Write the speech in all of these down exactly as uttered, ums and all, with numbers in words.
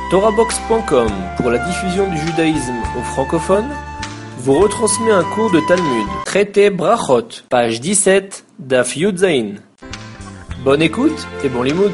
Torahbox point com, pour la diffusion du judaïsme aux francophones, vous retransmet un cours de Talmud, traité Brachot, page dix-sept, Daf Yud Zayin. Bonne écoute et bon limoud.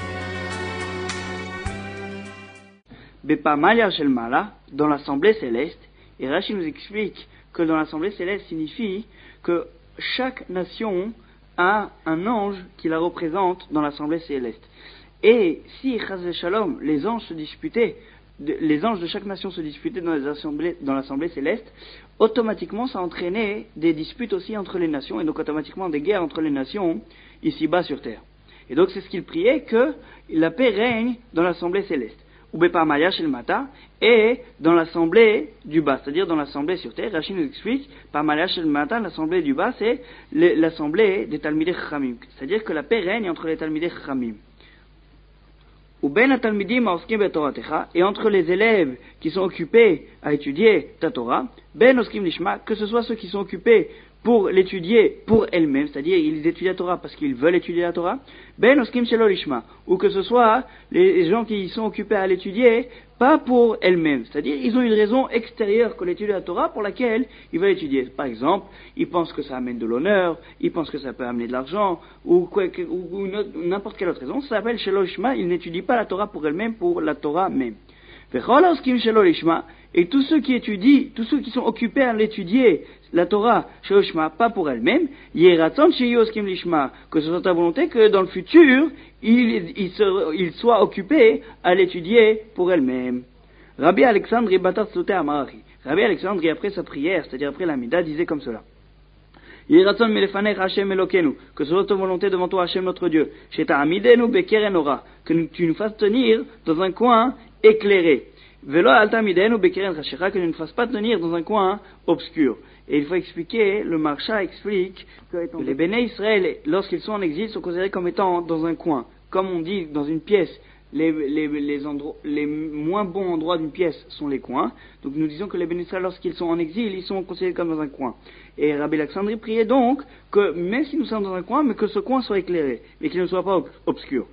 Bepamalia shel Mala, dans l'assemblée céleste, et Rashi nous explique que dans l'assemblée céleste signifie que chaque nation a un ange qui la représente dans l'assemblée céleste. Et si, Chaz Shalom, les anges se disputaient, les anges de chaque nation se disputaient dans, les assemblées, dans l'assemblée céleste, automatiquement ça entraînait des disputes aussi entre les nations, et donc automatiquement des guerres entre les nations ici-bas sur terre. Et donc c'est ce qu'il priait, que la paix règne dans l'assemblée céleste. Ou Bepamaya shel Mata, et dans l'assemblée du bas, c'est-à-dire dans l'assemblée sur terre. Rashi nous explique, Pamaya shel Mata, l'assemblée du bas, c'est l'assemblée des Talmidei Chachamim, c'est-à-dire que la paix règne entre les Talmidei Chachamim. Ou ben atalmidim oskim betoratecha, et entre les élèves qui sont occupés à étudier ta Torah, ben oskim lishma, que ce soit ceux qui sont occupés pour l'étudier pour elles-mêmes, c'est-à-dire ils étudient la Torah parce qu'ils veulent étudier la Torah, ben oskim shelo lishma, ou que ce soit les gens qui sont occupés à l'étudier pas pour elles-mêmes, c'est-à-dire ils ont une raison extérieure que l'étude de la Torah pour laquelle ils veulent étudier. Par exemple, ils pensent que ça amène de l'honneur, ils pensent que ça peut amener de l'argent, ou, quoi, ou, ou une autre, n'importe quelle autre raison. Ça s'appelle shelo lishma, ils n'étudient pas la Torah pour elles-mêmes, pour la Torah même. Et tous ceux qui étudient, tous ceux qui sont occupés à l'étudier, la Torah, pas pour elle-même, que ce soit ta volonté que dans le futur, ils il, il soient occupés à l'étudier pour elle-même. Rabbi Alexandre Rabbi Alexandre, après sa prière, c'est-à-dire après la Mida, disait comme cela. Que ce soit ta volonté devant toi, Hachem notre Dieu, que tu nous fasses tenir dans un coin éclairé. Que tu ne fasses pas tenir dans un coin obscur. Et il faut expliquer, le Marsha explique que les Béné Israël, lorsqu'ils sont en exil, sont considérés comme étant dans un coin. Comme on dit dans une pièce, les, les, les, endroits, les moins bons endroits d'une pièce sont les coins. Donc nous disons que les Béné Israël, lorsqu'ils sont en exil, ils sont considérés comme dans un coin. Et Rabbi Alexandre priait donc que, même si nous sommes dans un coin, mais que ce coin soit éclairé, et qu'il ne soit pas obscur.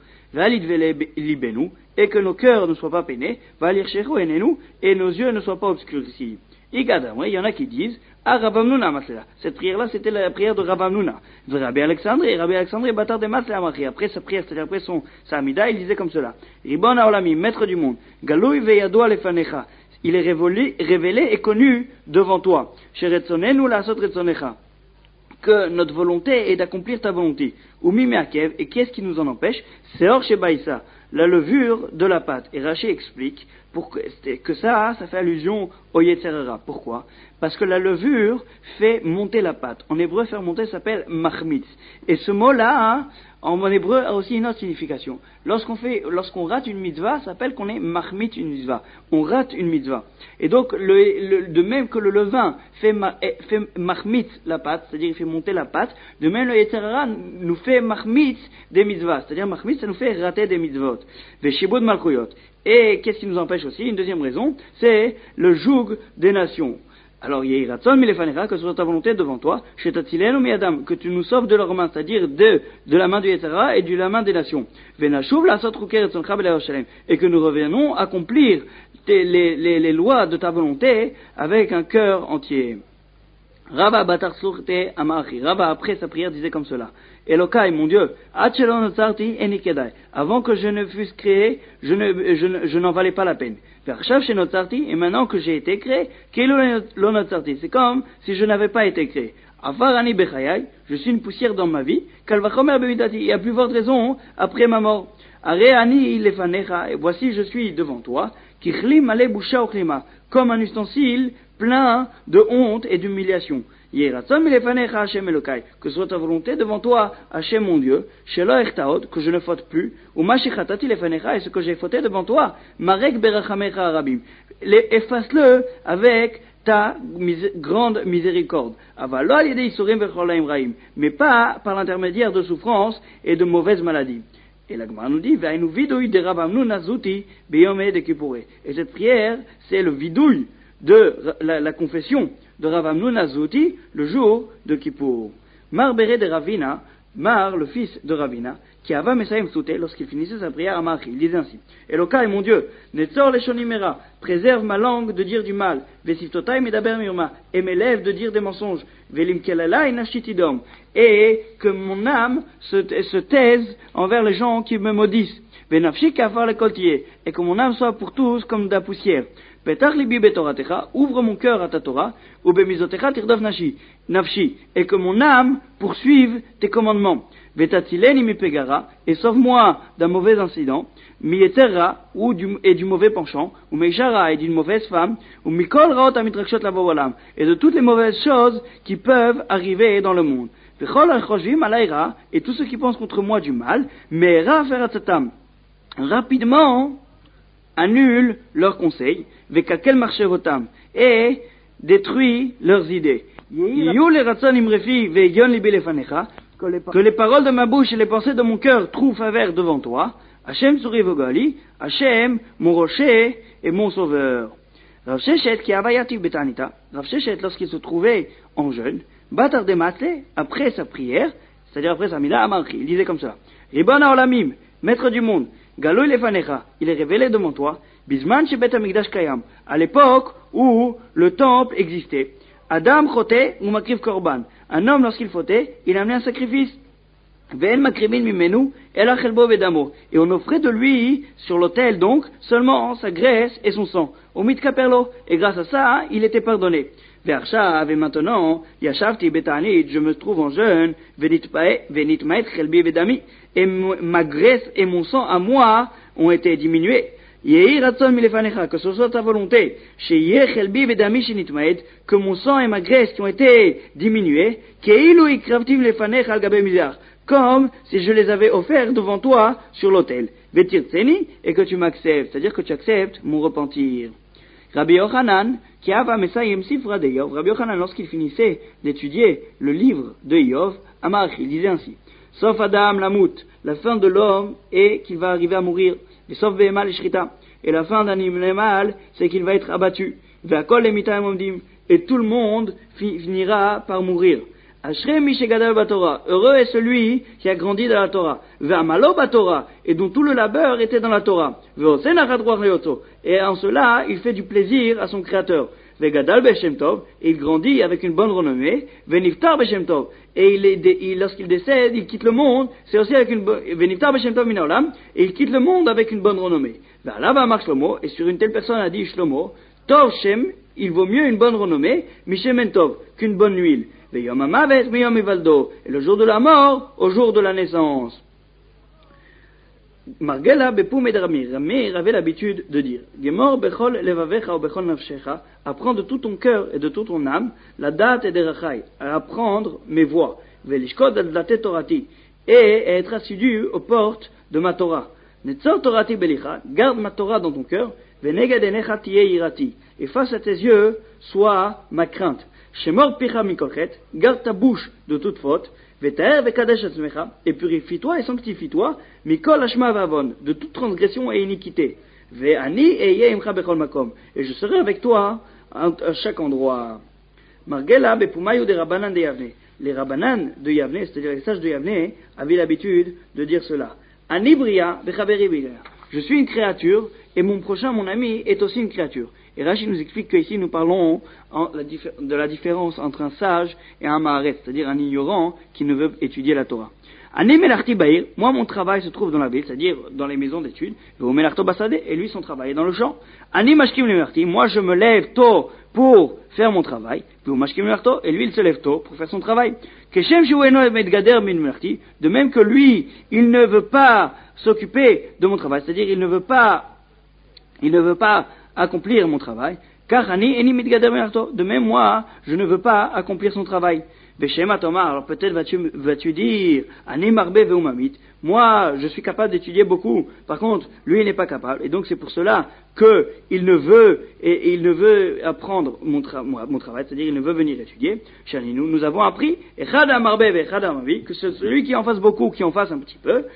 Et que nos cœurs ne soient pas peinés, et nos yeux ne soient pas obscurcis. Il y en a qui disent, ah, Rabamnuna Maslela. Cette prière-là, c'était la prière de Rabamnuna. Rabbi Alexandre, et Rabbi Alexandre est bâtard de Maslela Machi. Après sa prière, c'est-à-dire après son, sa Amida, il disait comme cela. Ribon Haolami, maître du monde. Galoui veyadoua lefanecha. Il est révélé, révélé et connu devant toi. Sheretzonenu lasot retzonecha. Que notre volonté est d'accomplir ta volonté. Umi meakev, et qu'est-ce qui nous en empêche? Seor shebaïsa, la levure de la pâte. Et Rashi explique pour que, que ça, ça fait allusion au Yetzerara. Pourquoi? Parce que la levure fait monter la pâte. En hébreu, faire monter s'appelle machmitz. Et ce mot-là, en hébreu, a aussi une autre signification. Lorsqu'on fait, lorsqu'on rate une mitzvah, ça s'appelle qu'on est machmitz une mitzvah. On rate une mitzvah. Et donc, le, le, de même que le levain fait, fait machmitz la pâte, c'est-à-dire il fait monter la pâte, de même le Yetzerara nous fait machmitz des mitzvahs. C'est-à-dire machmitz, ça nous fait rater des mitzvot. Veshibud malchuyot. Et qu'est-ce qui nous empêche aussi? Une deuxième raison, c'est le joug des nations. Alors, Yehiratson milefanecha, que ce soit ta volonté devant toi, shetatzilenu miadam, que tu nous sauves de leurs mains, c'est-à-dire de, de la main du Yetzirah et de la main des nations. Venashuv lasot ruker etzoncha b'Yerushalem, et que nous revenons accomplir les, les, les, les lois de ta volonté avec un cœur entier. Rabba batar surte amachi. Rabba, après sa prière, disait comme cela. Elokai, mon Dieu, achelon notzarti enikedai. Avant que je ne fusse créé, je, ne, je, ne, je n'en valais pas la peine. Vershav chez notzarti, et maintenant que j'ai été créé, kelo lo notzarti. C'est comme si je n'avais pas été créé. Afarani bechayai, je suis une poussière dans ma vie. Kalvachomer bemidati, il y a plus forte raison après ma mort. Areani lefanecha, et voici je suis devant toi. Kichlim ale boucha ochlima, comme un ustensile plein de honte et d'humiliation. Que soit ta volonté devant toi, Hachem mon Dieu, que je ne faute plus, ou et ce que j'ai fauté devant toi, Marek berachamecha arabim, efface-le avec ta mis- grande miséricorde. Mais pas par l'intermédiaire de souffrances et de mauvaises maladies. Et la Gemara nous dit, et cette prière, c'est le vidouille de la, la confession de Rav Amnun Azuti le jour de Kippour. Marbere de Ravina, Mar, le fils de Ravina, qui ava Mesaim Souté, lorsqu'il finissait sa prière à Machi, il disait ainsi: Elokai, mon Dieu, Netzor Leshonimera, préserve ma langue de dire du mal, Vesiftotai Medaber Mirma, et mes lèvres de dire des mensonges, Velim Kelala Inashitidom, et que mon âme se, se taise envers les gens qui me maudissent, Venafshi Kafar le Koltier, et que mon âme soit pour tous comme de la poussière. Petach libi betoratecha, ouvre mon cœur à ta Torah, ou bemizotecha tirdav nashi, nafshi, et que mon âme poursuive tes commandements. Vetatzileni mi pegara, et sauve-moi d'un mauvais incident, mi etera, ou du, et du mauvais penchant, ou meishara, et d'une mauvaise femme, ou mikol raot amitrakshot lavowalam, et de toutes les mauvaises choses qui peuvent arriver dans le monde. Vechol al-choshvim alaïra, et tous ceux qui pensent contre moi du mal, meera feratzatam. Rapidement, annule leurs conseils, vekakel marchevotam, et détruit leurs idées. Que les paroles de ma bouche et les pensées de mon cœur trouvent faveur devant toi. Hachem Surivogali, Hachem, mon rocher et mon sauveur. Rav Sheshet qui avayatif betanita, Rav Sheshet lorsqu'il se trouvait en jeûne, batar de matle, après sa prière, c'est-à-dire après sa mila amarchi, il disait comme ça: Ribana olamim, maître du monde, Galoy lefanecha, il est révélé devant toi, Bisman shebet hamikdash kayam, à l'époque où le temple existait. Adam choté ou makriv korban, un homme lorsqu'il fautait, il amenait un sacrifice. Ve'en makribin mimenu el achelbo vedamo, et on offrait de lui sur l'autel donc seulement sa graisse et son sang. Omit kaperlo, et grâce à ça il était pardonné. Ve'arshav, et maintenant yashavti betanit, je me trouve en jeûne, venitmaet chelbi vedami, et ma graisse et mon sang à moi ont été diminués. Yehi ratzon milefanecha, que ce soit ta volonté, sheyeh chelbi vedami shinitmaet, que mon sang et ma graisse qui ont été diminués, keilu ikravtim lefanecha al gabe mizar, comme si je les avais offerts devant toi sur l'autel. Vetirtseni, et que tu m'acceptes, c'est-à-dire que tu acceptes mon repentir. Rabbi Yochanan, qui ava mesayim sifra de Yov, Rabbi Yochanan, lorsqu'il finissait d'étudier le livre de Yov, Amar, il disait ainsi: Sauf Adam Lamout, la fin de l'homme est qu'il va arriver à mourir. Et sauf Behemal Shrita, et la fin d'un animal, c'est qu'il va être abattu. Ve'akol lemitaim omdim, et tout le monde finira par mourir. Ashrei mi shegadal baTorah, heureux est celui qui a grandi dans la Torah. Ve'amalo baTorah, et dont tout le labeur était dans la Torah. Ve'osen achad ruach leyoto, et en cela il fait du plaisir à son Créateur. Ve'gadal b'Shem Tov, et il grandit avec une bonne renommée. Ve'niftar b'Shem Tov, et il est, il, lorsqu'il décède, il quitte le monde, c'est aussi avec une bonne, Ve'niftar b'Shem Tov min haolam, et il quitte le monde avec une bonne renommée. Ve'alav amar Shlomo, et sur une telle personne a dit Shlomo, Tov Shem, il vaut mieux une bonne renommée, Mishem Tov, qu'une bonne huile. Ve'yom hamavet ve'yom hivaldo, et le jour de la mort, au jour de la naissance. Margela bepum et Ramir, Ramir avait l'habitude de dire: Gemor bechol levavecha ou bechol nafshecha, apprends de tout ton cœur et de toute ton âme la date et des rachai, à apprendre mes voies, velishkod adlate torati, et être assidu aux portes de ma Torah. Netzor torati belicha, garde ma Torah dans ton cœur, veneged enecha tiye irati, et face à tes yeux soit ma crainte. Shemor picha mikolchet, garde ta bouche de toute faute. Ve'ter ve'kadesh atzmecha, et purifie-toi et sanctifie-toi, mikol hashma v'avon, de toute transgression et iniquité. Ve'ani eye imcha bechol makom, et je serai avec toi à chaque endroit. Margela bepumayu de Rabbanan de Yavne, les Rabbanan de Yavne, c'est-à-dire les sages de Yavne, avaient l'habitude de dire cela. Ani bria bechaveri bria, je suis une créature, et mon prochain, mon ami, est aussi une créature. Et Rashi nous explique qu'ici nous parlons en, la diffé- de la différence entre un sage et un maharet, c'est-à-dire un ignorant qui ne veut étudier la Torah. Ani melarti ba'ir, moi mon travail se trouve dans la ville, c'est-à-dire dans les maisons d'études, et lui son travail est dans le champ. Ani mashkim lemerti, moi je me lève tôt pour faire mon travail, et lui il se lève tôt pour faire son travail. De même que lui, il ne veut pas s'occuper de mon travail, c'est-à-dire il ne veut pas, il ne veut pas accomplir mon travail, car de même moi, je ne veux pas accomplir son travail. Alors peut-être vas-tu, vas-tu dire, moi, je suis capable d'étudier beaucoup. Par contre, lui, il n'est pas capable. Et donc, c'est pour cela qu'il ne veut, et, et il ne veut apprendre mon, tra- mon, mon travail, c'est-à-dire il ne veut venir étudier. Nous, nous avons appris, que c'est celui qui en fasse beaucoup, qui en fasse un petit peu.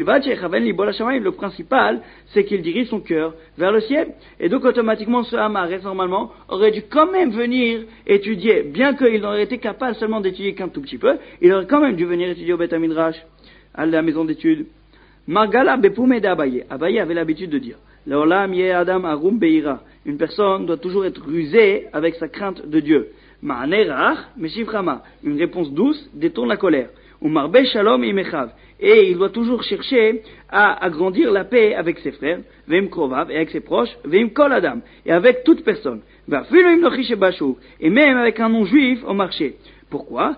Le principal, c'est qu'il dirige son cœur vers le ciel. Et donc, automatiquement, ce Hamarès, normalement, aurait dû quand même venir étudier. Bien qu'il aurait été capable seulement d'étudier qu'un tout petit peu, il aurait quand même dû venir étudier au Beth Midrash, à la maison d'études. Margala Bepume d'Abaye. Abaye avait l'habitude de dire, Leolam ye Adam Arum Beira. Une personne doit toujours être rusée avec sa crainte de Dieu. Ma'anerach Meshivchama. Une réponse douce détourne la colère. Umarbe Shalom Imechav. Et il doit toujours chercher à agrandir la paix avec ses frères, Veim Krovav, et avec ses proches, Veim Kol Adam, et avec toute personne. Et même avec un non-juif au marché. Pourquoi?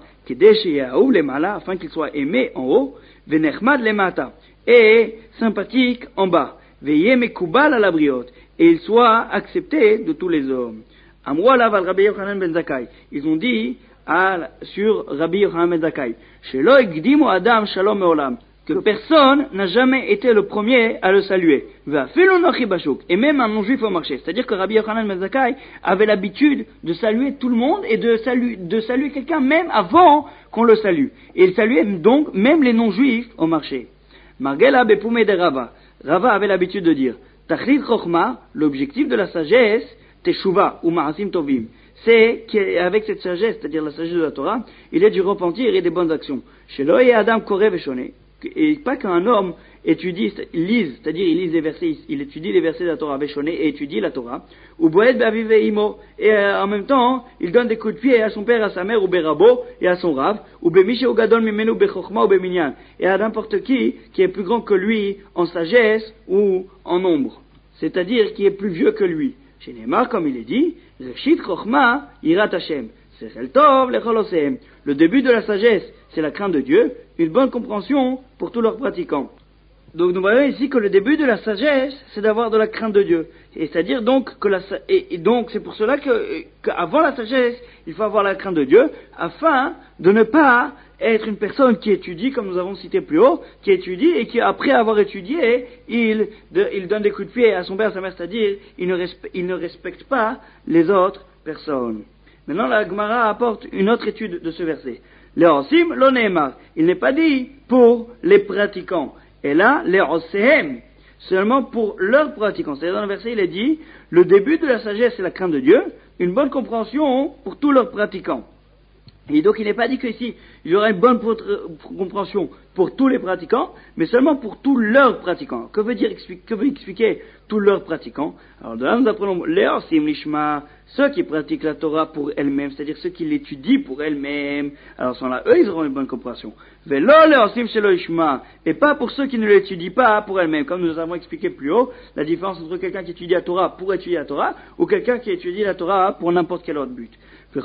Afin qu'il soit aimé en haut, Venechmad lemata, et sympathique en bas, Veye mekubal à la briote, et il soit accepté de tous les hommes. Amroalav al Rabbi Yochanan ben Zakkai, ils ont dit à, sur Rabbi Yochanan ben Zakkai, Shelo igdimu Adam shalom meolam, que personne n'a jamais été le premier à le saluer. Et même un non-juif au marché. C'est-à-dire que Rabbi Yochanan ben Zakkai avait l'habitude de saluer tout le monde et de saluer, de saluer quelqu'un même avant qu'on le salue. Et il saluait donc même les non-juifs au marché. Margela bepume de Rava. Rava avait l'habitude de dire, Tachlit Chochma, l'objectif de la sagesse, Teshuva ou Ma'asim Tovim. C'est qu'avec cette sagesse, c'est-à-dire la sagesse de la Torah, il y a du repentir et des bonnes actions. Chez et Adam Korev et Shoné. Et pas qu'un homme étudie, lise, c'est-à-dire il lise les versets, il étudie les versets de la Torah, Véchoné, et étudie la Torah, ou Boed Be'aviv Imo, et euh, en même temps, il donne des coups de pied à son père, à sa mère, ou Berabo, et à son Rav, ou Bemishe ou Gadol Mimenu Bechokma ou Beminyan, et à n'importe qui, qui est plus grand que lui, en sagesse ou en nombre, c'est-à-dire qui est plus vieux que lui. Chez Neymar, comme il est dit, Reshit Chochma Yirat Hashem, Sechel Tov Lechol Oseem. Le début de la sagesse, c'est la crainte de Dieu, une bonne compréhension pour tous leurs pratiquants. Donc nous voyons ici que le début de la sagesse, c'est d'avoir de la crainte de Dieu. Et c'est-à-dire donc que la, et, et donc c'est pour cela que, qu'avant la sagesse, il faut avoir la crainte de Dieu, afin de ne pas être une personne qui étudie, comme nous avons cité plus haut, qui étudie et qui après avoir étudié, il, de, il donne des coups de pied à son père, à sa mère, c'est-à-dire il ne, respecte, il ne respecte pas les autres personnes. Maintenant la Gemara apporte une autre étude de ce verset. Les osim lo neemar. Il n'est pas dit pour les pratiquants. Et là, les osehem, seulement pour leurs pratiquants. C'est-à-dire dans le verset, il est dit, le début de la sagesse, c'est la crainte de Dieu, une bonne compréhension pour tous leurs pratiquants. Et donc, il n'est pas dit qu'ici, il y aura une bonne compréhension pour tous les pratiquants, mais seulement pour tous leurs pratiquants. Que veut dire, que veut expliquer tous leurs pratiquants? Alors, de là, nous apprenons Leosim Lishma, ceux qui pratiquent la Torah pour elle-même, c'est-à-dire ceux qui l'étudient pour elle-même. Alors, sont là, eux, ils auront une bonne compréhension. Velo Leosim Shelo Lishma, et pas pour ceux qui ne l'étudient pas pour elle-même. Comme nous avons expliqué plus haut, la différence entre quelqu'un qui étudie la Torah pour étudier la Torah, ou quelqu'un qui étudie la Torah pour n'importe quel autre but.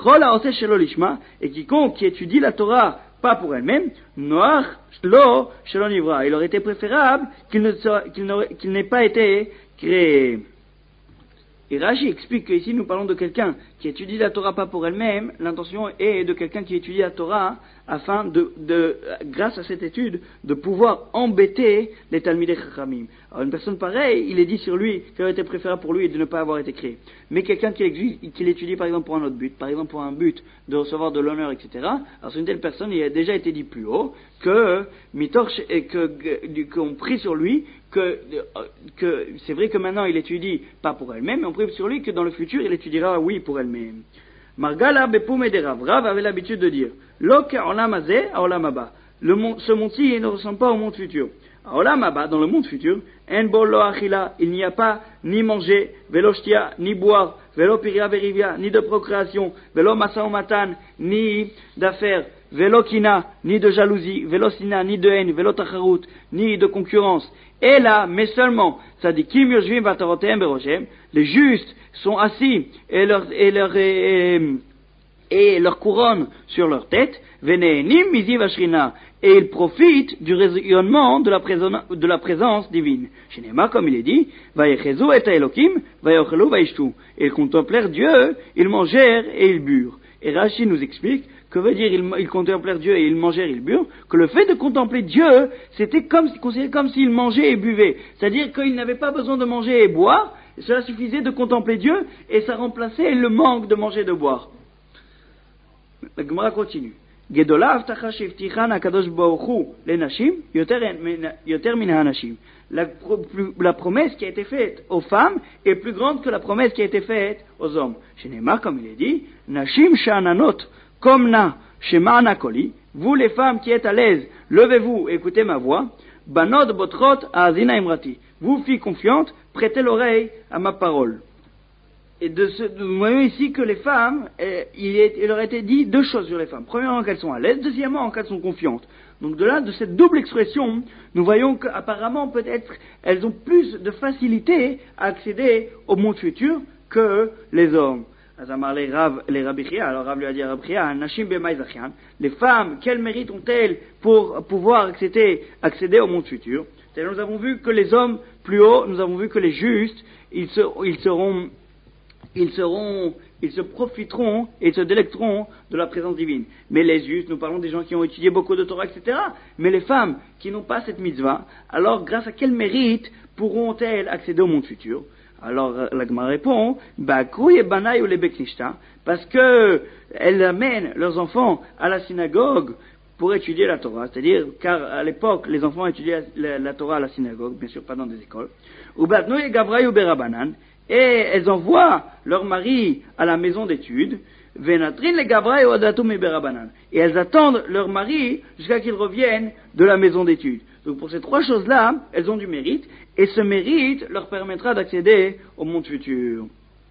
Et quiconque qui étudie la Torah pas pour elle-même, noach lo shelo nivra, il aurait été préférable qu'il, ne soit, qu'il, qu'il n'ait pas été créé. Et Rashi explique qu'ici nous parlons de quelqu'un qui étudie la Torah pas pour elle-même, l'intention est de quelqu'un qui étudie la Torah afin de, de, grâce à cette étude, de pouvoir embêter les Talmidei Chachamim. Alors une personne pareille, il est dit sur lui qu'il aurait été préférable pour lui de ne pas avoir été créé. Mais quelqu'un qui, qui l'étudie par exemple pour un autre but, par exemple pour un but de recevoir de l'honneur, et cetera, alors c'est une telle personne, il a déjà été dit plus haut, que, que, que, qu'on prie sur lui, que, que c'est vrai que maintenant il étudie pas pour elle-même, mais on prie sur lui que dans le futur il étudiera oui pour elle-même. Margala bepume de Rav. Rav avait l'habitude de dire, Lok olam hazeh olam haba. Le monde, ce monde-ci ne ressemble pas au monde futur. Olam haba, dans le monde futur, en bo lo achila, il n'y a pas ni manger, velo shtia, ni boire, velo piria verivia, ni de procréation, velo masa matan, ni d'affaires, velo kina, ni de jalousie, velo sina, ni de haine, velo tacharut, ni de concurrence. Et là, mais seulement, ça dit Kim Yoshvim Vatarotem Beroshem, les justes sont assis et leur, et leur, et, et leur couronne sur leur tête, Venenim Mizi Vashrina, et ils profitent du rayonnement de la, présence, de la présence divine. Chez Nema, comme il est dit, Vayechezu et Elokim, Vayochelu Vaishtu, et ils contemplèrent Dieu, ils mangèrent et ils burent. Et Rashi nous explique que veut dire ils, ils contemplèrent Dieu et ils mangèrent et ils burent, que le fait de contempler Dieu, c'était comme, considéré comme s'ils mangeaient et buvaient. C'est-à-dire qu'ils n'avaient pas besoin de manger et boire, cela suffisait de contempler Dieu et ça remplaçait le manque de manger et de boire. La Gemara continue. Gedola avtacha shevtichan hakadosh baruch hu lenashim yoter min hanashim. La, la promesse qui a été faite aux femmes est plus grande que la promesse qui a été faite aux hommes. Chez Neymar, comme il est dit, Nashim sha'ananot, comme na, shema'ana koli, vous les femmes qui êtes à l'aise, levez-vous, écoutez ma voix, banot botrot azina imrati, vous filles confiantes, prêtez l'oreille à ma parole. Et de ce, nous voyons ici que les femmes, eh, il, est, il leur a été dit deux choses sur les femmes. Premièrement, qu'elles sont à l'aise, deuxièmement, qu'elles sont confiantes. Donc de là, de cette double expression, nous voyons qu'apparemment, peut-être, elles ont plus de facilité à accéder au monde futur que les hommes. Azamar les Rav, les Rabichia, alors Rav lui a dit à Rabichia, Nashim b'may zachian, les femmes, quel mérite ont-elles pour pouvoir accéder, accéder au monde futur? C'est-à-dire, nous avons vu que les hommes plus hauts, nous avons vu que les justes, ils, se, ils seront... Ils seront, ils se profiteront et se délecteront de la présence divine. Mais les justes, nous parlons des gens qui ont étudié beaucoup de Torah, et cetera. Mais les femmes qui n'ont pas cette mitzvah, alors grâce à quel mérite pourront-elles accéder au monde futur? Alors la Gemara répond, parce que elles amènent leurs enfants à la synagogue pour étudier la Torah, c'est-à-dire, car à l'époque, les enfants étudiaient la, la Torah à la synagogue, bien sûr pas dans des écoles. Et elles envoient leur mari à la maison d'études, et elles attendent leur mari jusqu'à qu'ils reviennent de la maison d'études. Donc pour ces trois choses-là, elles ont du mérite, et ce mérite leur permettra d'accéder au monde futur.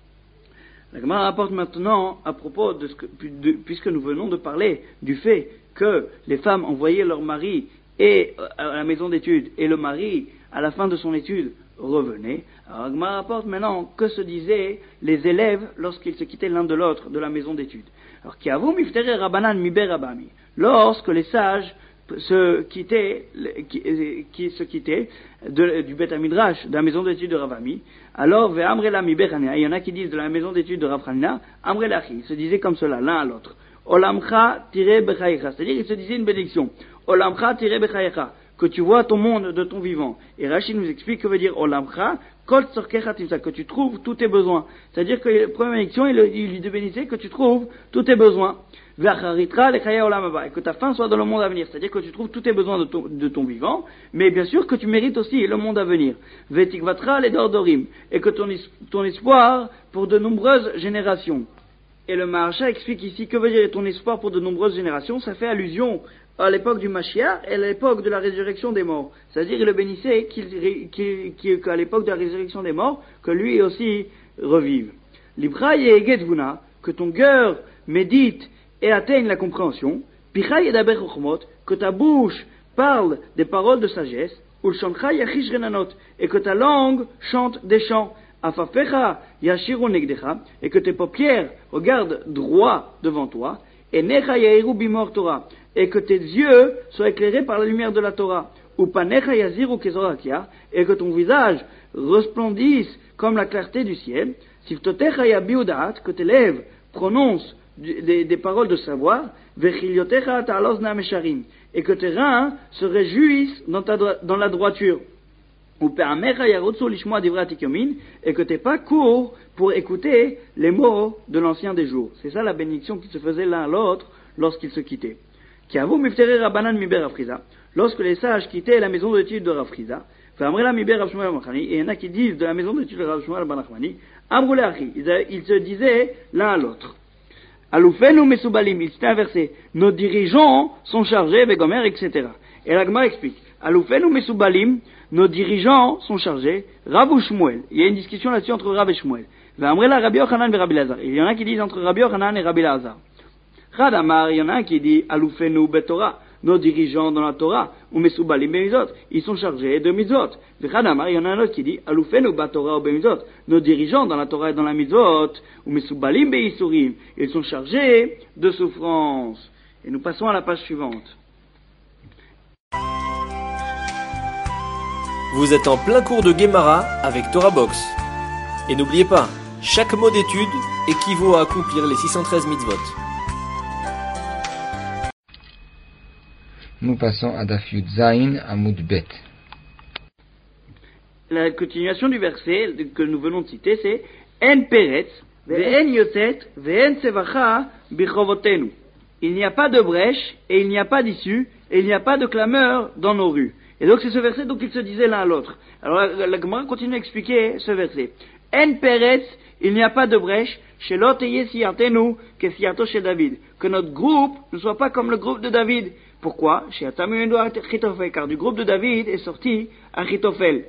La Gemara rapporte maintenant à propos de ce que, de, puisque nous venons de parler du fait que les femmes envoyaient leur mari et, à la maison d'études, et le mari, à la fin de son étude, revenait. Alors Agma rapporte maintenant que se disaient les élèves lorsqu'ils se quittaient l'un de l'autre de la maison d'études. Alors Kiavu miftere rabanan miber rabami. Lorsque les sages se quittaient, qui, qui se quittaient de, du Beth Midrash, de la maison d'études de Ravami, alors ve'amrela miber hanea. Il y en a qui disent de la maison d'études de Rav Hanina, amrela chi. Ils se disaient comme cela l'un à l'autre. Olamcha tire bechayecha. C'est-à-dire ils se disaient une bénédiction. Olamcha tire bechayecha. Que tu vois ton monde de ton vivant. Et Rachid nous explique que veut dire Olamcha, Kol Tzorkecha Timsa, que tu trouves tous tes besoins. C'est-à-dire que la première bénédiction, il, il lui bénissait que tu trouves tous tes besoins. Ve'acharitra lechaya olam haba, et que ta fin soit dans le monde à venir. C'est-à-dire que tu trouves tous tes besoins de ton, de ton vivant, mais bien sûr que tu mérites aussi le monde à venir. Ve'tikvatra ledordorim, et que ton, ton espoir pour de nombreuses générations. Et le Maharsha explique ici que veut dire ton espoir pour de nombreuses générations. Ça fait allusion à l'époque du Mashiach et à l'époque de la résurrection des morts. C'est-à-dire, il le bénissait qu'il, qu'il, qu'il, qu'à l'époque de la résurrection des morts, que lui aussi revive. Libra yegetvuna, que ton cœur médite et atteigne la compréhension. Picha yedaber chokhmot, que ta bouche parle des paroles de sagesse. Ulshoncha yachish renanot, et que ta langue chante des chants. Afafecha yashiru negdecha, et que tes paupières regardent droit devant toi. Et necha yahiru bimor Torah, et que tes yeux soient éclairés par la lumière de la Torah. Ou panecha yaziru kezorakia, et que ton visage resplendisse comme la clarté du ciel. Siftotecha yabiudat, que tes lèvres prononcent des, des paroles de savoir. Vechiliotecha ta'alozna mesharim, et que tes reins se réjouissent dans, ta, dans la droiture. Ou pe'amecha yarutsu lishmoa divrat tikyomin, et que tes pas courent pour écouter les mots de l'ancien des jours. C'est ça la bénédiction qui se faisait l'un à l'autre lorsqu'ils se quittaient. Kiavu miftere rabanan miber Rafriza, lorsque les sages quittaient la maison d'études de Rafriza, ve'amrela miber Rav Shmuel ben Nachmani, et il y en a qui disent de la maison d'études de Rav Shmuel ben Nachmani, amrule achi, ils se disaient l'un à l'autre. Aloufenu mesubalim, il s'était inversé. Nos dirigeants sont chargés, vegomer, et cetera. Et la Gemara explique. Aloufenu mesubalim, nos dirigeants sont chargés. Rav ou Shmuel. Il y a une discussion là-dessus entre Rav et Shmuel. Ve'amrela Rabbi Yochanan et Rabbi Lazar. Il y en a qui disent entre Rabbi Yochanan et Rabbi Lazar. Radamar, il y en a un qui dit Aloufenu betorah, nos dirigeants dans la Torah, ou mesubalim bemizot, ils sont chargés de mizot. Radamar, il y en a un autre qui dit Aloufenu batorah ou bemizot, nos dirigeants dans la Torah et dans la mizot, ou mesubalim beisurim, ils sont chargés de souffrance. Et nous passons à la page suivante. Vous êtes en plein cours de Gemara avec Torah Box. Et n'oubliez pas, chaque mot d'étude équivaut à accomplir les six cent treize mitzvot. Nous passons à Daf Yud Zayin Amud Bet. La continuation du verset que nous venons de citer, c'est En Peretz, Ve'en Yotet, Ve'en Sevacha, Bichovotenu. Il n'y a pas de brèche, et il n'y a pas d'issue, et il n'y a pas de clameur dans nos rues. Et donc c'est ce verset dont ils se disaient l'un à l'autre. Alors la, la Gemara continue à expliquer ce verset. En Peretz, il n'y a pas de brèche, chez l'autre Yesiatenu, que Siato chez David. Que notre groupe ne soit pas comme le groupe de David. Pourquoi? Chez Atamuendo Achitophel, car du groupe de David est sorti Achitophel.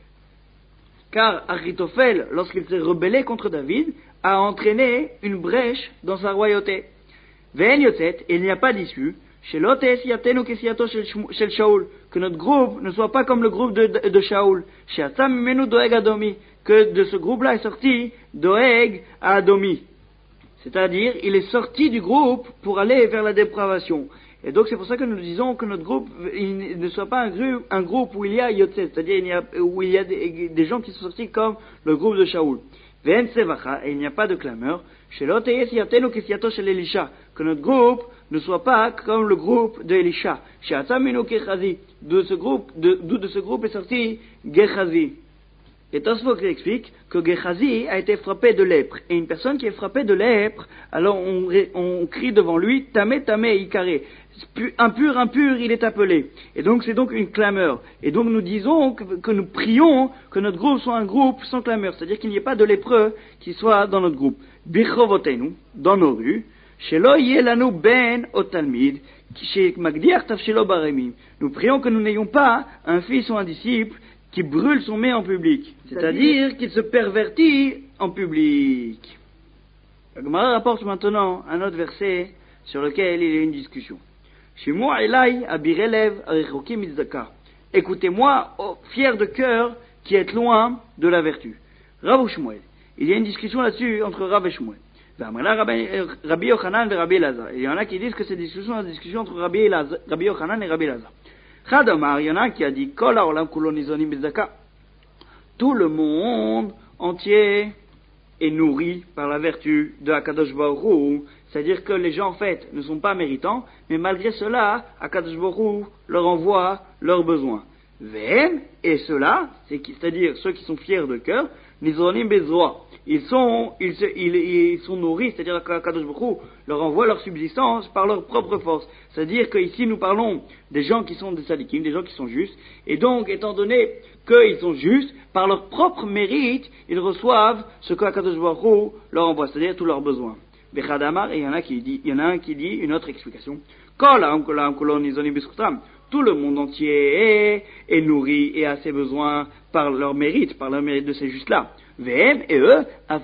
Car Achitophel, lorsqu'il s'est rebellé contre David, a entraîné une brèche dans sa royauté. Ve'en yotzet, il n'y a pas d'issue, chez l'autre Yatenu que Siato chez Shaoul, que notre groupe ne soit pas comme le groupe de, de, de Shaoul. Chez Atamuendo Doeg Adomi, que de ce groupe-là est sorti Doeg à Adomi. C'est-à-dire, il est sorti du groupe pour aller vers la dépravation. Et donc c'est pour ça que nous disons que notre groupe il ne soit pas un groupe, un groupe où il y a Yotzet, c'est-à-dire il y a, où il y a des, des gens qui sont sortis comme le groupe de Shaoul. Ve'en Sevacha, et il n'y a pas de clameur, chez l'autre Yesiatenu Kesiato chez l'Elisha, que notre groupe ne soit pas comme le groupe de Elisha. Chez Ataminu Kechazi, d'où de ce groupe, de, d'où de ce groupe est sorti Gechazi. Et Tosfot explique que Gechazi a été frappé de lèpre. Et une personne qui est frappée de lèpre, alors on, on crie devant lui, Tamé, Tamé, Ikaré. Impur, impur, il est appelé. Et donc c'est donc une clameur. Et donc nous disons que, que nous prions que notre groupe soit un groupe sans clameur. C'est-à-dire qu'il n'y ait pas de lépreux qui soit dans notre groupe. Bichovotenu, dans nos rues. Shelo yelanu ben otalmid, chez Magdiach tafshelo baremim. Nous prions que nous n'ayons pas un fils ou un disciple qui brûle son mets en public, c'est-à-dire qu'il se pervertit en public. La Gemara rapporte maintenant un autre verset sur lequel il y a une discussion. Shimua elai abirelev arichokim mizdaka. Écoutez-moi, oh, fiers de cœur, qui êtes loin de la vertu. Rav Shmuel. Il y a une discussion là-dessus entre Rav et Shmuel. Rabbi Yochanan et Rabbi Elazar. Il y en a qui disent que cette discussion est une discussion entre Rabbi Yochanan et Rabbi Elazar. Chadamar, il y en a qui a dit Kol haolam kulo nizonim bizdaka. Tout le monde entier est nourri par la vertu de Akadosh Baruch Hu. C'est-à-dire que les gens en fait ne sont pas méritants, mais malgré cela, Akadosh Baruch Hu leur envoie leurs besoins. V'hem, et cela, c'est-à-dire ceux qui sont fiers de cœur, nizonim bezroa. Ils sont, ils, se, ils, ils sont nourris, c'est-à-dire que Kadosh Baruch Hu leur envoie leur subsistance par leur propre force. C'est-à-dire qu'ici nous parlons des gens qui sont des sadikim, des gens qui sont justes, et donc étant donné qu'ils sont justes, par leur propre mérite, ils reçoivent ce que Kadosh Baruch Hu leur envoie, c'est-à-dire tous leurs besoins. Bechadamar, et il y en a qui dit, il y en a un qui dit une autre explication. Tout le monde entier est, est nourri et a ses besoins par leur mérite, par leur mérite de ces justes-là. V'hem, et eux,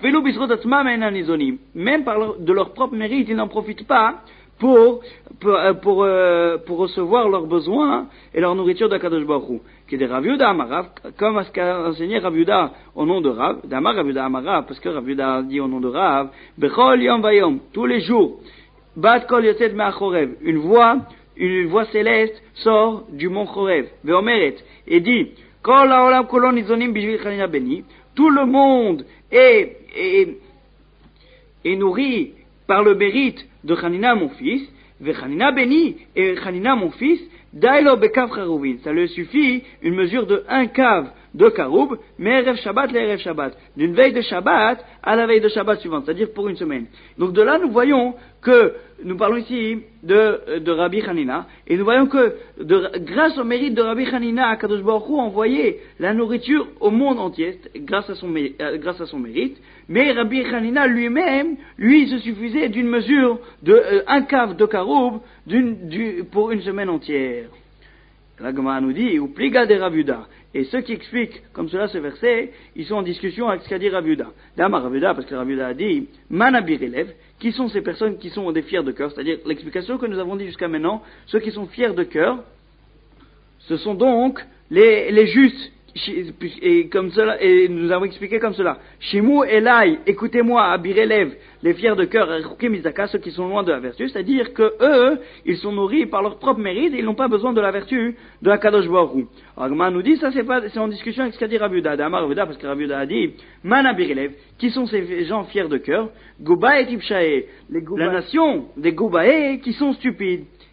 même par leur, de leur propre mérite, ils n'en profitent pas pour, pour, pour, euh, pour recevoir leurs besoins et leur nourriture d'Akadosh Baruch Hu. Qui est des Rav Yuda Amarav, comme à ce qu'a enseigné Rav Yuda au nom de Rav, d'Amar Rav Yuda Amarav, parce que Rav Yuda dit au nom de Rav, Bechol Yom Vayom, tous les jours, Bat Kol Yotzet Me'achorev, une voix, une voix céleste sort du mont Chorev, Ve'omeret, et dit, Kol haolam kulo nizonim bishvil Chanina beni, tout le monde est, est, est nourri par le mérite de Chanina mon fils, Ve'chanina beni, et Chanina mon fils, Dailo bekav charuvin, ça lui suffit une mesure de un cave de karoub, mais Erev Shabbat l'Erev Shabbat, d'une veille de Shabbat à la veille de Shabbat suivante, c'est-à-dire pour une semaine. Donc de là nous voyons que, nous parlons ici de, de Rabbi Hanina, et nous voyons que de, grâce au mérite de Rabbi Hanina, Akadosh Baruch Hu envoyait la nourriture au monde entier, grâce à son, euh, grâce à son mérite, mais Rabbi Hanina lui-même, lui, se suffisait d'une mesure de euh, un cave de karoub d'une, du, pour une semaine entière. La Gemara nous dit, ou pliga de Rav Yuda. Et ceux qui expliquent comme cela ce verset, ils sont en discussion avec ce qu'a dit Rav Yuda. D'Ama Rav Yuda, parce que Rav Yuda a dit, Manabir élève, qui sont ces personnes qui sont des fiers de cœur, c'est-à-dire l'explication que nous avons dit jusqu'à maintenant, ceux qui sont fiers de cœur, ce sont donc les, les justes, et comme cela, et nous avons expliqué comme cela. Shimu Elai, écoutez-moi, Abir élève, les fiers de cœur, ceux qui sont loin de la vertu, c'est-à-dire que eux, ils sont nourris par leur propre mérite et ils n'ont pas besoin de la vertu de la Kadosh Baruch Hu. Agma nous dit, ça c'est pas, c'est en discussion avec ce qu'a dit Rav Yuda, d'Amar Rav Yuda, parce que Rav Yuda a dit, Man Abir élève, qui sont ces gens fiers de cœur, Gouba et Tipshae, la nation des Goubae qui sont stupides.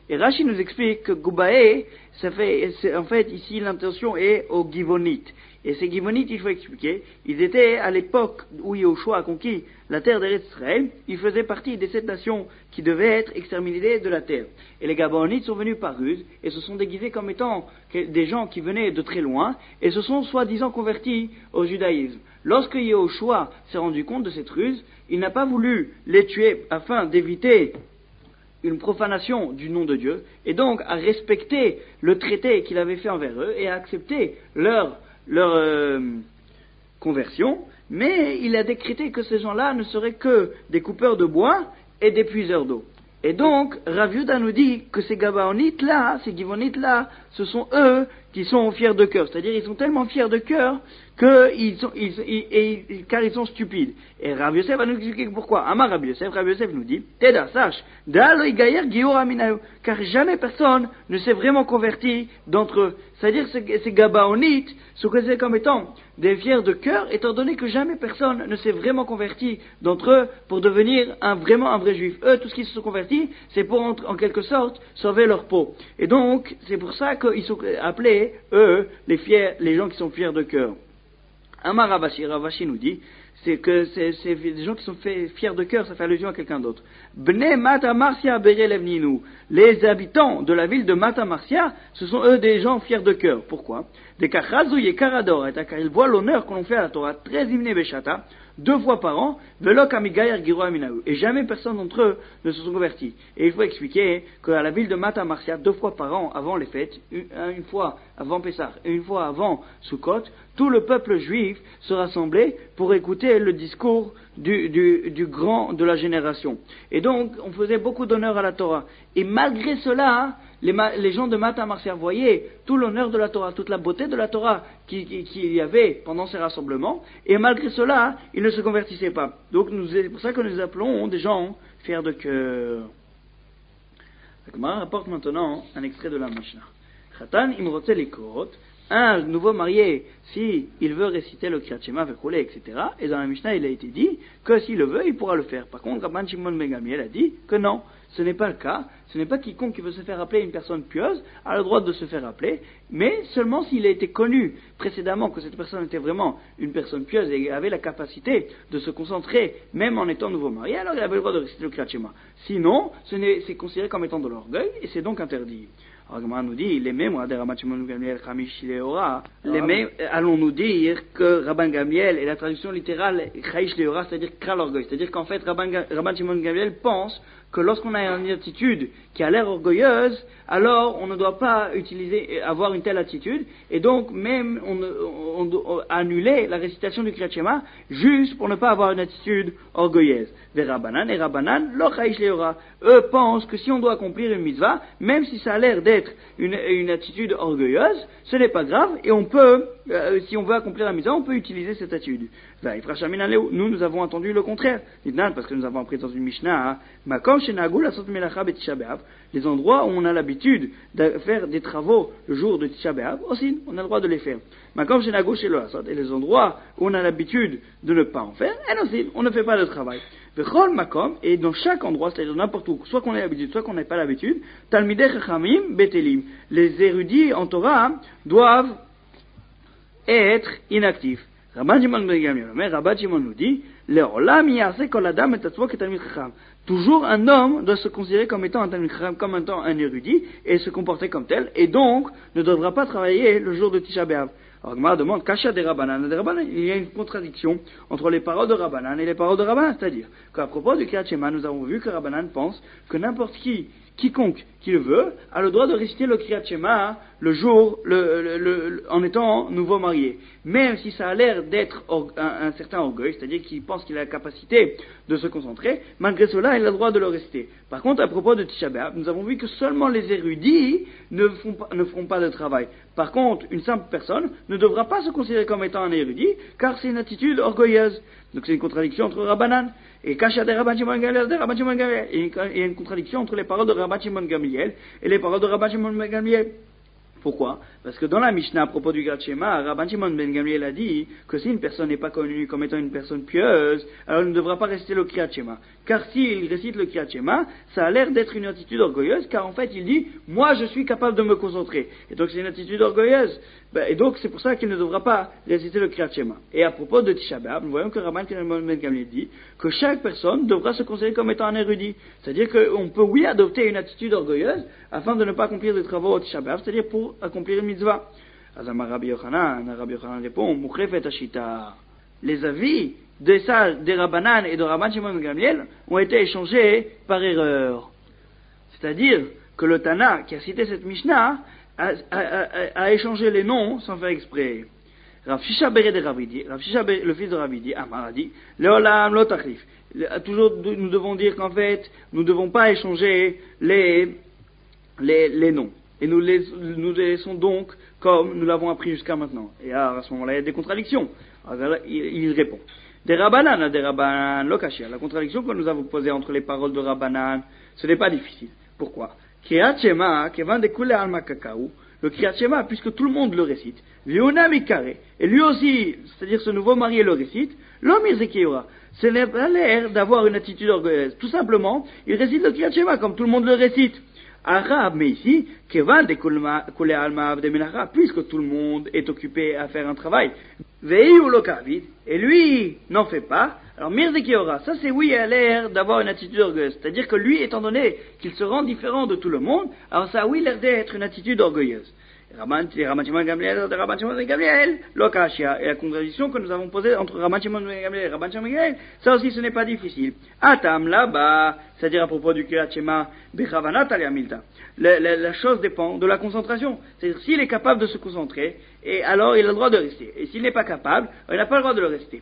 Et Rashi nous explique que Gubae, ça fait, c'est, en fait, ici, l'intention est aux Givonites. Et ces Givonites, il faut expliquer, ils étaient à l'époque où Yahushua a conquis la terre d'Eretz Israël, ils faisaient partie des sept nations qui devaient être exterminées de la terre. Et les Gabaonites sont venus par ruse et se sont déguisés comme étant des gens qui venaient de très loin et se sont soi-disant convertis au judaïsme. Lorsque Yahushua s'est rendu compte de cette ruse, il n'a pas voulu les tuer afin d'éviter une profanation du nom de Dieu, et donc à respecter le traité qu'il avait fait envers eux et à accepter leur leur euh, conversion, mais il a décrété que ces gens-là ne seraient que des coupeurs de bois et des puiseurs d'eau. Et donc, Rav Yehuda nous dit que ces Gabaonites-là, ces Givonites-là, ce sont eux qui sont fiers de cœur. C'est-à-dire, ils sont tellement fiers de cœur qu'ils sont, ils, ils, ils, car ils sont stupides. Et Rav Yosef va nous expliquer pourquoi. Amar Rav Yosef, Rav Yosef nous dit, Teda, sache, car jamais personne ne s'est vraiment converti d'entre eux. C'est-à-dire, ces, ces Gabaonites sont considérés comme étant des fiers de cœur, étant donné que jamais personne ne s'est vraiment converti d'entre eux pour devenir un, vraiment un vrai juif. Eux, tout ce qu'ils se sont convertis, c'est pour, en, en quelque sorte, sauver leur peau. Et donc, c'est pour ça qu'ils sont appelés, eux, les fiers, les gens qui sont fiers de cœur. Amar Ravashi, Ravashi nous dit, c'est que c'est, c'est des gens qui sont fait, fiers de cœur, ça fait allusion à quelqu'un d'autre. Bnei Mata Marcia Berelev Ninu. Les habitants de la ville de Mata Marcia, ce sont eux des gens fiers de cœur. Pourquoi? Des Kachazou Yekarador, et car ils voient l'honneur qu'on fait à la Torah, très imné Beshata, deux fois par an, Velok Amigayer Giro Aminaou. Et jamais personne d'entre eux ne se sont convertis. Et il faut expliquer qu'à la ville de Mata Marcia, deux fois par an avant les fêtes, une, une fois avant Pessah et une fois avant Sukkot, tout le peuple juif se rassemblait pour écouter le discours du, du, du grand de la génération. Et donc, on faisait beaucoup d'honneur à la Torah. Et malgré cela, les, les gens de Mata Marcia voyaient tout l'honneur de la Torah, toute la beauté de la Torah qu'il qui, qui y avait pendant ces rassemblements, et malgré cela, ils ne se convertissaient pas. Donc, nous, c'est pour ça que nous les appelons des gens fiers de cœur. La Gemara rapporte maintenant un extrait de la Mishnah. Chatan imrotze likot. Un nouveau marié, si il veut réciter le Kriyat Shema, et cetera, et dans la Mishnah, il a été dit que s'il le veut, il pourra le faire. Par contre, Rabban Shimon ben Gamliel a dit que non, ce n'est pas le cas. Ce n'est pas quiconque qui veut se faire appeler une personne pieuse a le droit de se faire appeler, mais seulement s'il a été connu précédemment que cette personne était vraiment une personne pieuse et avait la capacité de se concentrer, même en étant nouveau marié, alors il avait le droit de réciter le Kriyat Shema. Sinon, ce n'est, c'est considéré comme étant de l'orgueil, et c'est donc interdit. Alors, nous dit, les mêmes, les mêmes, allons-nous dire que Rabban Gamliel est la traduction littérale Chaïsh Leora, c'est-à-dire craint l'orgueil. C'est-à-dire qu'en fait, Rabban, Rabban Shimon Gamliel pense que lorsqu'on a une attitude qui a l'air orgueilleuse, alors on ne doit pas utiliser, avoir une telle attitude, et donc même on, on, on annuler la récitation du Kriyat Shema juste pour ne pas avoir une attitude orgueilleuse. Des Rabbanan et Rabbanan, lo Chaïsh Leora, eux pensent que si on doit accomplir une mitzvah, même si ça a l'air d'être une, une attitude orgueilleuse, ce n'est pas grave, et on peut, euh, si on veut accomplir la mitzvah, on peut utiliser cette attitude. Nous, nous avons entendu le contraire, parce que nous avons appris dans une Mishnah, les endroits où on a l'habitude de faire des travaux le jour de Tisha B'Av, aussi, on a le droit de les faire. Et les endroits où on a l'habitude de ne pas en faire, on ne fait pas de travail. Et dans chaque endroit, c'est-à-dire n'importe où, soit qu'on ait l'habitude, soit qu'on n'ait pas l'habitude, Talmidei Chachamim Betelim, les érudits en Torah doivent être inactifs. Rabban Shimon ben Gamliel, mais Rabban Shimon nous dit, toujours un homme doit se considérer comme étant un Talmid Chacham, comme étant un érudit, et se comporter comme tel, et donc ne devra pas travailler le jour de Tisha B'Av. Alors Gemara demande, Kasha des Rabbanan, des Rabbanan, il y a une contradiction entre les paroles de Rabbanan et les paroles de Rabbanan, c'est-à-dire qu'à propos du Kriyat Shema, nous avons vu que Rabbanan pense que n'importe qui, quiconque qui le veut, a le droit de réciter le Kriyat Shema le jour, le, le, le, en étant nouveau marié. Même si ça a l'air d'être or, un, un certain orgueil, c'est-à-dire qu'il pense qu'il a la capacité de se concentrer, malgré cela, il a le droit de le réciter. Par contre, à propos de Tisha B'Av, nous avons vu que seulement les érudits ne, font pas, ne feront pas de travail. Par contre, une simple personne ne devra pas se considérer comme étant un érudit, car c'est une attitude orgueilleuse. Donc c'est une contradiction entre Rabbanan et Kasha de Rabban Shimon Gamliel de Rabban Shimon Gamliel. Il y a une contradiction entre les paroles de Rabban Shimon Gamliel et les paroles de Rabban Shimon Gamliel. Pourquoi? Parce que dans la Mishnah, à propos du Kriyat Shema, Rabban Shimon ben Gamliel a dit que si une personne n'est pas connue comme étant une personne pieuse, alors il ne devra pas réciter le Kriyat Shema. Car s'il récite le Kriyat Shema, ça a l'air d'être une attitude orgueilleuse, car en fait il dit « moi je suis capable de me concentrer ». Et donc c'est une attitude orgueilleuse. Ben, et donc c'est pour ça qu'il ne devra pas réciter le Kriyat Shema. Et à propos de Tisha B'Av, nous voyons que Rabban Shimon ben Gamliel dit que chaque personne devra se considérer comme étant un érudit. C'est-à-dire qu'on peut, oui, adopter une attitude orgueilleuse afin de ne pas accomplir des travaux au Tisha B'Av, c'est-à-dire pour accomplir une mitzvah. Azamar Rabbi Yochanan, Rabbi Yochanan répond, Mukhrefet Ashita. Les avis des sages, des Rabbanan et de Rabban Shimon ben Gamliel ont été échangés par erreur. C'est-à-dire que le Tana qui a cité cette Mishnah a, a, a, a échangé les noms sans faire exprès. Rav Shisha Bered de Rabidi, Rav Shisha Bered, le fils de Rabidi, Amar a dit, Leolam lo tachlif. Toujours, nous devons dire qu'en fait, nous ne devons pas échanger les, les, les noms. Et nous les, nous les laissons donc comme nous l'avons appris jusqu'à maintenant. Et à ce moment-là, il y a des contradictions. Alors, il, il répond. Des Rabbanan, des Rabbanan, lokashia. La contradiction que nous avons posée entre les paroles de Rabbanan, ce n'est pas difficile. Pourquoi? Kriyat Shema, kevan dekule alma kakao. Le Kriyat Shema, puisque tout le monde le récite. Viona mikare. Et lui aussi, c'est-à-dire ce nouveau marié le récite. L'homme irzekiora. Ce n'est pas l'air d'avoir une attitude orgueilleuse. Tout simplement, il récite le Kriyat Shema comme tout le monde le récite. Arabe, mais ici, kevan dekule alma de menacha, puisque tout le monde est occupé à faire un travail. Vei ou lokavid. Et lui n'en fait pas. Alors, Mirzekiora, ça c'est oui, il a l'air d'avoir une attitude orgueilleuse. C'est-à-dire que lui, étant donné qu'il se rend différent de tout le monde, alors ça a oui l'air d'être une attitude orgueilleuse. Rabban Shimon ben Gamliel, Rabban Shimon ben Gamliel, lokashia. Et la contradiction que nous avons posée entre Rabban Shimon ben Gamliel et Rabban Shimon ben Gamliel, ça aussi ce n'est pas difficile. Atam là-bas, c'est-à-dire à propos du Kriyat Shema, bechavanat aliamilta. La, la, la chose dépend de la concentration. C'est-à-dire s'il est capable de se concentrer, et alors il a le droit de rester. Et s'il n'est pas capable, il n'a pas le droit de le rester.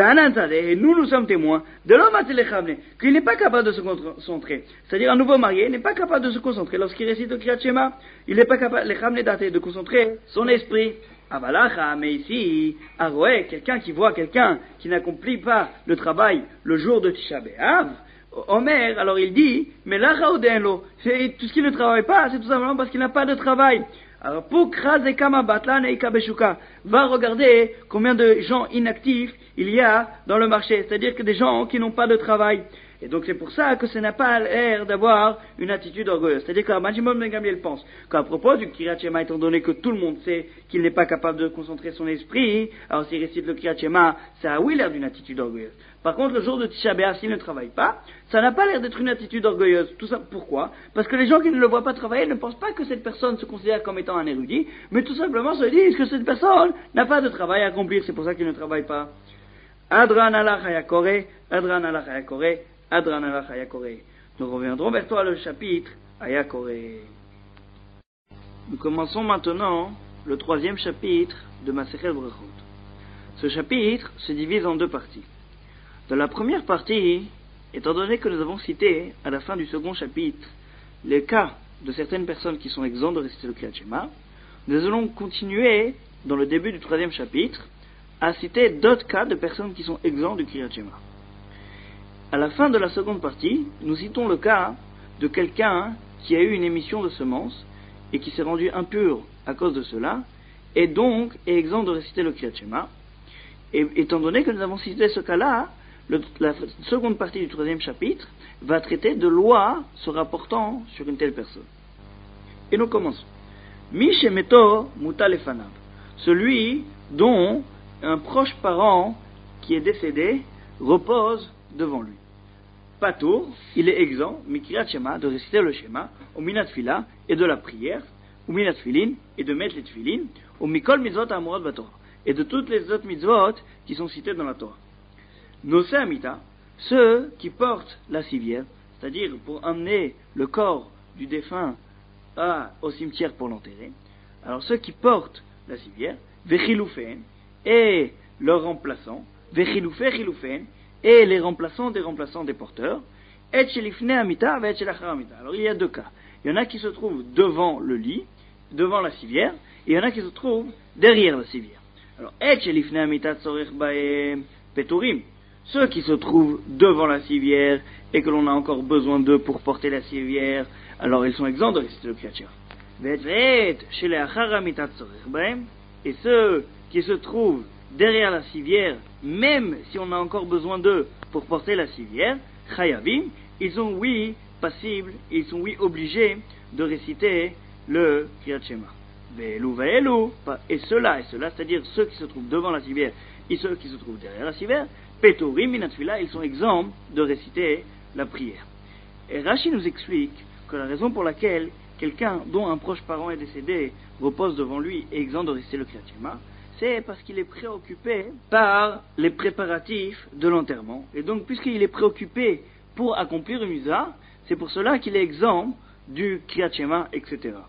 Et nous, nous sommes témoins de l'homme qu'il n'est pas capable de se concentrer. C'est-à-dire un nouveau marié n'est pas capable de se concentrer lorsqu'il récite le Kriyat Shema. Il n'est pas capable de concentrer son esprit. Avalacha, mais ici, Aroé, quelqu'un qui voit quelqu'un qui n'accomplit pas le travail le jour de Tisha B'Av, Omer, alors il dit, mais là, c'est tout ce qu'il ne travaille pas, c'est tout simplement parce qu'il n'a pas de travail. Alors, pour Kraz Kama Batlan et Kabeshuka, va regarder combien de gens inactifs il y a dans le marché, c'est-à-dire que des gens qui n'ont pas de travail. Et donc c'est pour ça que ce n'a pas l'air d'avoir une attitude orgueilleuse. C'est-à-dire que Rabban Shimon ben Gamliel pense qu'à propos du Kriyat Shema, étant donné que tout le monde sait qu'il n'est pas capable de concentrer son esprit, alors s'il récite le Kriyat Shema, ça a oui l'air d'une attitude orgueilleuse. Par contre, le jour de Tisha B'Av, s'il ne travaille pas, ça n'a pas l'air d'être une attitude orgueilleuse. Tout ça, pourquoi? Parce que les gens qui ne le voient pas travailler ne pensent pas que cette personne se considère comme étant un érudit, mais tout simplement se disent que cette personne n'a pas de travail à accomplir, c'est pour ça qu'il ne travaille pas. Adran alach hayakore, Adran alach hayakore, Adran alach hayakore. Nous reviendrons vers toi le chapitre Hayakore. Nous commençons maintenant le troisième chapitre de Masechet Brachot. Ce chapitre se divise en deux parties. Dans la première partie, étant donné que nous avons cité à la fin du second chapitre les cas de certaines personnes qui sont exemptes de réciter le Kriyat Shema, nous allons continuer dans le début du troisième chapitre à citer d'autres cas de personnes qui sont exemptes du Kriyat Shema. À la fin de la seconde partie, nous citons le cas de quelqu'un qui a eu une émission de semences et qui s'est rendu impur à cause de cela, et donc est exempt de réciter le Kriyat Shema. Et étant donné que nous avons cité ce cas-là, le, la seconde partie du troisième chapitre va traiter de lois se rapportant sur une telle personne. Et nous commençons. Mi shemeto muta lefanav. Celui dont un proche parent qui est décédé repose devant lui. Patour, il est exempt, Mikriyat Shema, de réciter le Shema, au Minat Fila et de la prière, au Minat Filin et de mettre les Tfilin, au Mikol Mitzvot Amorot Batorah, et de toutes les autres mitzvot qui sont citées dans la Torah. Nosé Amita, ceux qui portent la civière, c'est-à-dire pour emmener le corps du défunt à, au cimetière pour l'enterrer. Alors ceux qui portent la civière, Vechiloufen, et leurs remplaçants, Vechiloufé Chiloufen, et les remplaçants des remplaçants des porteurs, et Shelifne Amita, et Shelachar Amita. Alors il y a deux cas. Il y en a qui se trouvent devant le lit, devant la civière, et il y en a qui se trouvent derrière la civière. Alors, et Shelifne Amita Tzorech Baem Peturim. Ceux qui se trouvent devant la civière et que l'on a encore besoin d'eux pour porter la civière, alors ils sont exempts de réciter le Kriyat Shema. Et ceux qui se trouvent derrière la civière, même si on a encore besoin d'eux pour porter la civière, chayavim, ils sont oui passibles, ils sont oui obligés de réciter le Kriyat Shema. Ve'elu ve'elu, et ceux-là, et ceux-là, c'est-à-dire ceux qui se trouvent devant la civière et ceux qui se trouvent derrière la civière, petorim min atfila, ils sont exempts de réciter la prière. Et Rashi nous explique que la raison pour laquelle quelqu'un dont un proche parent est décédé repose devant lui et exempt de réciter le Kriyat Shema, c'est parce qu'il est préoccupé par les préparatifs de l'enterrement. Et donc, puisqu'il est préoccupé pour accomplir une misa, c'est pour cela qu'il est exempt du Kriyat Shema, et cetera.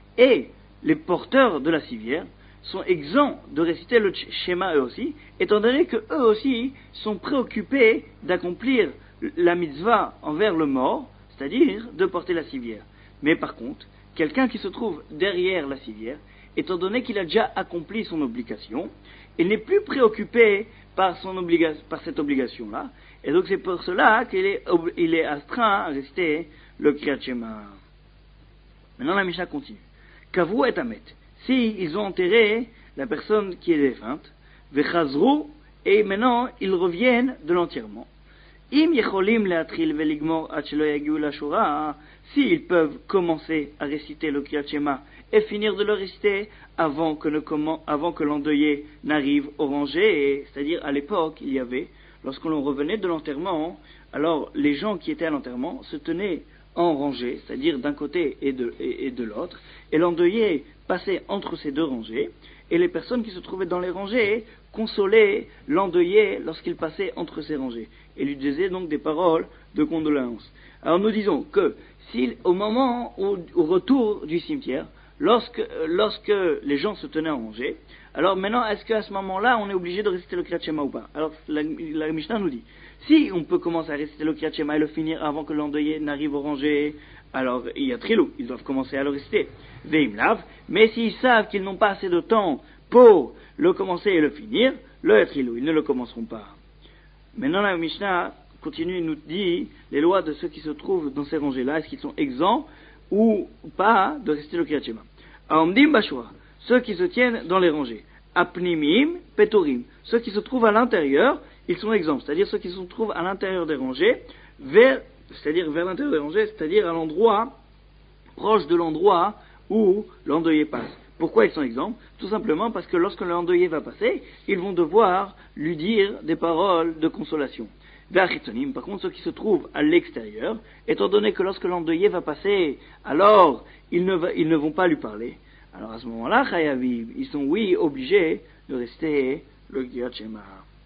Et les porteurs de la civière sont exempts de réciter le Shema eux aussi, étant donné que eux aussi sont préoccupés d'accomplir la mitzvah envers le mort, c'est-à-dire de porter la civière. Mais par contre, quelqu'un qui se trouve derrière la civière, étant donné qu'il a déjà accompli son obligation, il n'est plus préoccupé par, son obliga- par cette obligation-là, et donc c'est pour cela qu'il est, ob- il est astreint à réciter le Kriyat Shema. Maintenant la Mishnah continue. Kavru et Amet, si ils ont enterré la personne qui est défunte, Vechazru, et maintenant ils reviennent de l'enterrement. Im yecholim leatril veligmor ad shelo yagiu lashura, s'ils peuvent commencer à réciter le Kriyat Shema et finir de le réciter avant que, le comment, avant que l'endeuillé n'arrive au rangé, c'est-à-dire à l'époque il y avait, lorsqu'on revenait de l'enterrement, alors les gens qui étaient à l'enterrement se tenaient en rangée, c'est-à-dire d'un côté et de, et, et de l'autre, et l'endeuillé passait entre ces deux rangées, et les personnes qui se trouvaient dans les rangées consolaient l'endeuillé lorsqu'il passait entre ces rangées, et lui disaient donc des paroles de condoléances. Alors nous disons que si au moment où, au retour du cimetière, lorsque, lorsque les gens se tenaient en rangée, alors maintenant est-ce qu'à ce moment-là on est obligé de réciter le Kriyat Shema ou pas? Alors la, la Mishnah nous dit, si on peut commencer à réciter le Kriyat Shema et le finir avant que l'endeuillé n'arrive au rangé, alors il y a trilou, ils doivent commencer à le réciter. Veim lav, mais s'ils savent qu'ils n'ont pas assez de temps pour le commencer et le finir, le trilou, ils ne le commenceront pas. Maintenant la Mishnah continue et nous dit les lois de ceux qui se trouvent dans ces rangées-là, est-ce qu'ils sont exempts ou pas de réciter le Kriyat Shema. Aomdim bashua, ceux qui se tiennent dans les rangées. Apnimim petorim, ceux qui se trouvent à l'intérieur, ils sont exempts, c'est-à-dire ceux qui se trouvent à l'intérieur des rangées, vers, c'est-à-dire vers l'intérieur des rangées, c'est-à-dire à l'endroit, proche de l'endroit où l'endeuillé passe. Pourquoi ils sont exempts? Tout simplement parce que lorsque l'endeuillé va passer, ils vont devoir lui dire des paroles de consolation. Ve'achitzonim, par contre, ceux qui se trouvent à l'extérieur, étant donné que lorsque l'endeuillé va passer, alors ils ne, va, ils ne vont pas lui parler. Alors à ce moment-là, chayaviv, ils sont oui obligés de rester le Kriyat Shema.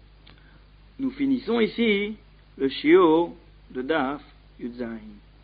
Nous finissons ici le shiur de Daf Yud Zayin.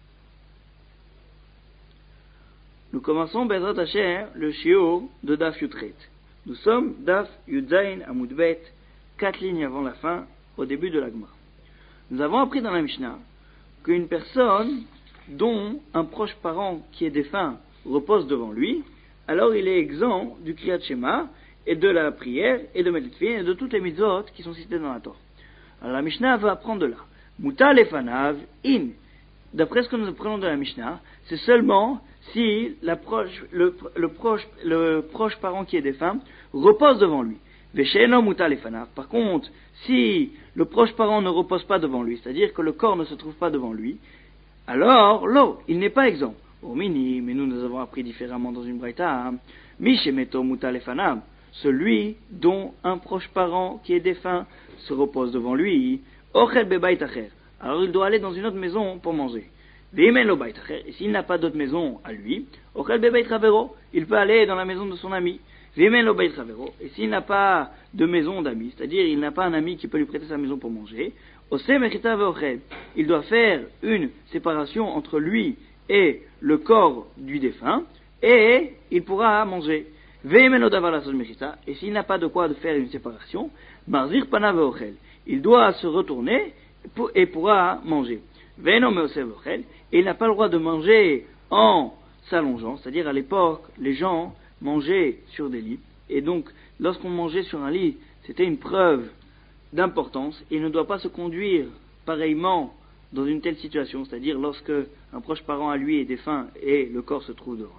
Nous commençons Bezrat Hashem le shiur de Daf Yud Chet. Nous sommes Daf Yud Zayin Amud Bet, quatre lignes avant la fin, au début de la Gemara. Nous avons appris dans la Mishnah qu'une personne dont un proche parent qui est défunt repose devant lui, alors il est exempt du Kriyat Shema et de la prière et de Meditfin et de toutes les mitzvot qui sont citées dans la Torah. Alors la Mishnah va apprendre de là. Muta lefanav in. D'après ce que nous apprenons de la Mishnah, c'est seulement si la proche, le, le, proche, le proche parent qui est défunt repose devant lui. Vesheno muta lefanav. Par contre, si le proche parent ne repose pas devant lui, c'est-à-dire que le corps ne se trouve pas devant lui, alors, lo, il n'est pas exempt. Au mini, mais nous nous avons appris différemment dans une braïta. Mishemeto muta lefanav. Celui dont un proche parent qui est défunt se repose devant lui, ochel bebait acher. Alors il doit aller dans une autre maison pour manger. Veimen lo bait acher. Et s'il n'a pas d'autre maison à lui, ochel bebait ravero. Il peut aller dans la maison de son ami. Veimen lo bait ravero. Et s'il n'a pas de maison d'amis, c'est-à-dire il n'a pas un ami qui peut lui prêter sa maison pour manger, ose mechita veochel. Il doit faire une séparation entre lui et le corps du défunt, et il pourra manger. Et s'il n'a pas de quoi de faire une séparation, il doit se retourner et pourra manger. Et il n'a pas le droit de manger en s'allongeant, c'est-à-dire à l'époque, les gens mangeaient sur des lits, et donc lorsqu'on mangeait sur un lit, c'était une preuve d'importance, et il ne doit pas se conduire pareillement dans une telle situation, c'est-à-dire lorsque un proche parent à lui est défunt et le corps se trouve devant là.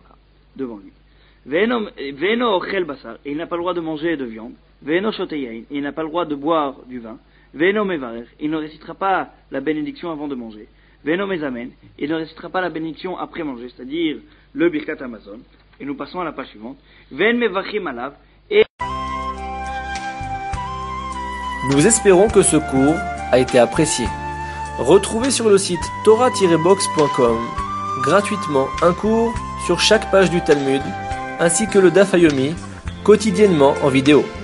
devant lui. Ve'eno ve'eno ochel basar, et il n'a pas le droit de manger de viande. Ve'eno shote yain, et il n'a pas le droit de boire du vin. Ve'eno mevarer, il ne récitera pas la bénédiction avant de manger. Ve'eno mezamen, il ne récitera pas la bénédiction après manger, c'est-à-dire le birkat Amazon. Et nous passons à la page suivante. Ve'en mevachim alav, et Nous espérons que ce cours a été apprécié. Retrouvez sur le site torah tiret box point com gratuitement un cours sur chaque page du Talmud, ainsi que le Daf Yomi, quotidiennement en vidéo.